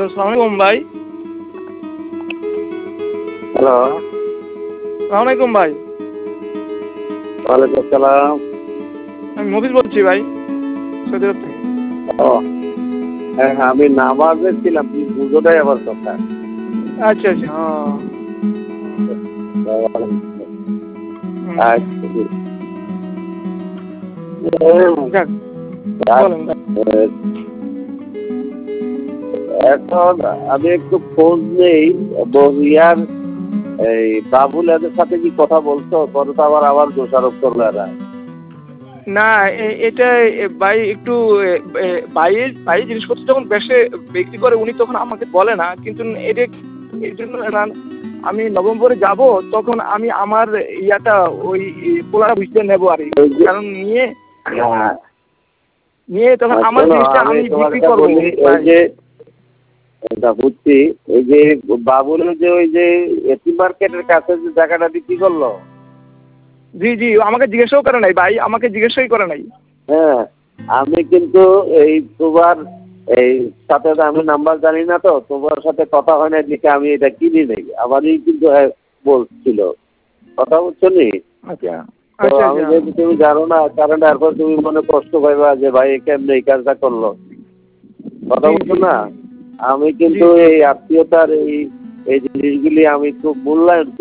Hello, সালাম আলাইকুম ভাই। হ্যালো, সালাম আলাইকুম ভাই। ওয়ালাইকুম আসসালাম। আমি মফিজ বলছি ভাই, সৌদি আরব থেকে। ও হ্যাঁ, আমি নামাজে ছিলাম, তুই বুঝো নাই আমার কথা। আচ্ছা আচ্ছা, ও। হুম, আচ্ছা, যাক, বলেন ভাই। এখন আমি একটু খোঁজ নেই বহিয়ার এই বাবুল এদের সাথে কি কথা বলছো? পরে তো আবার দোষারোপ করলো এরা। না, এটা ভাই একটু ভাইয়ের জিনিসপত্র যখন বেশে বিক্রি করে উনি তখন আমাকে বলে না, কিন্তু এটা এর জন্য আমি নভেম্বরে যাব, তখন আমি আমার ইয়াটা ওই পোলাটা বুঝতে নেবো আর কি। ওই যে কারণ নিয়ে হ্যাঁ, নিয়ে তখন আমার শোনো, জিনিসটা আমি আমি তোমার বিক্রি একটা করবো বলি, ওই ভাই। যে এটা বুঝছি, ওই যে বাবুলের যে ওই যে এটি মার্কেটের কাছে যে জায়গাটা বিক্রি করলো। জি জি, আমাকে জিজ্ঞাসাও করে নাই ভাই, আমাকে জিজ্ঞাসাই করে নাই। হ্যাঁ, আমি কিন্তু এই তোমার এই সাথে তো আমি নাম্বার জানি না, তো তোমার সাথে কথা হয় না দেখে আমি এটা কিনি নেই, আমারই কিন্তু বলছিল কথা, বুঝছো নি? আচ্ছা তো আচ্ছা আমি আচ্ছা। যেহেতু তুমি জানো না, কারণ এরপর তুমি মনে কষ্ট পাইবা যে ভাই কেমনে এই কাজটা করলো, কথা জি বুঝছো জি না? জি আমি জি কিন্তু জি। এই আত্মীয়তার এই এই জিনিসগুলি আমি খুব মূল্যায়ন